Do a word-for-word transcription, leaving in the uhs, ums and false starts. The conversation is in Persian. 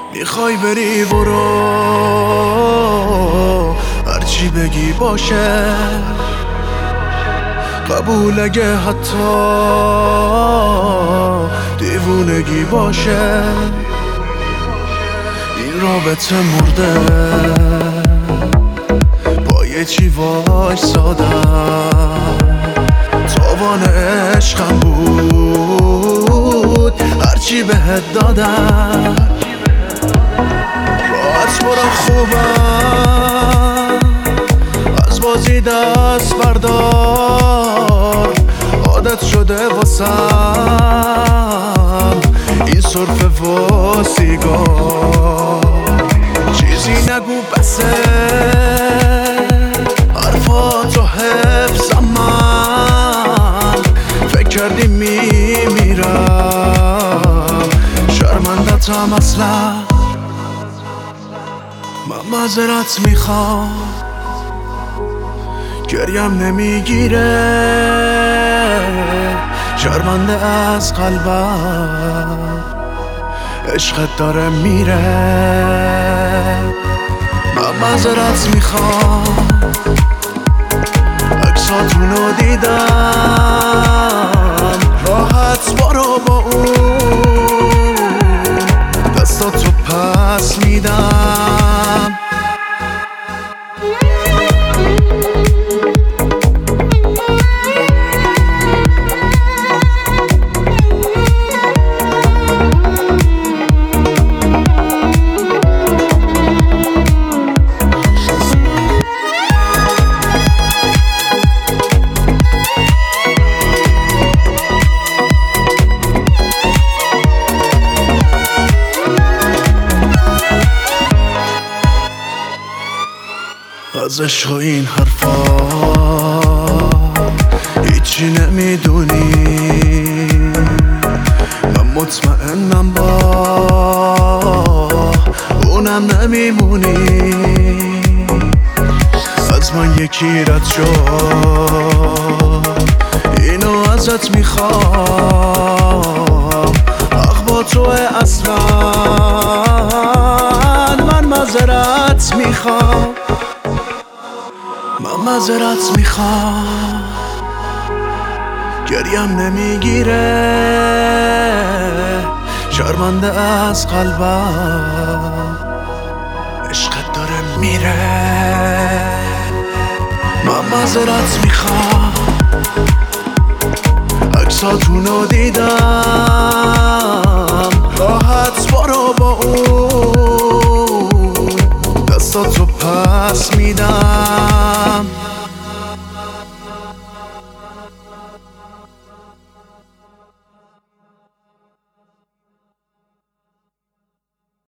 میخوای بری برو، هرچی بگی باشه، قبول اگه حتی دیوونگی باشه. این رابطه مرده، با یه چی وایسادم، تاوان عشقم بود هرچی بهت دادم. راحت برو خوبم، از بازی دست بردار، عادت شده واسم این سرفه و سیگار. چیزی نگو بسه، حرفاتو حفظم، من فکر کردی میمیرم، شرمندتم اصلا. من معذرت میخوام، گریم نمیگیره، شرمنده از قلبم، عشقت داره میره. من معذرت میخوام، عکساتونو دیدم، راحت برو با اون، دستاتو پس میدم. از عشق و این حرفا هیچی نمیدونی، من مطمئنم با اونم نمیمونی. از من یکی رد شد، اینو ازت میخوام، حق با توه اصلا. من معذرت میخوام، من معذرت میخوام، گریم نمیگیره، شرمنده از قلبم، عشقت داره میره. من معذرت میخوام، عکساتونو دیدم، راحت برو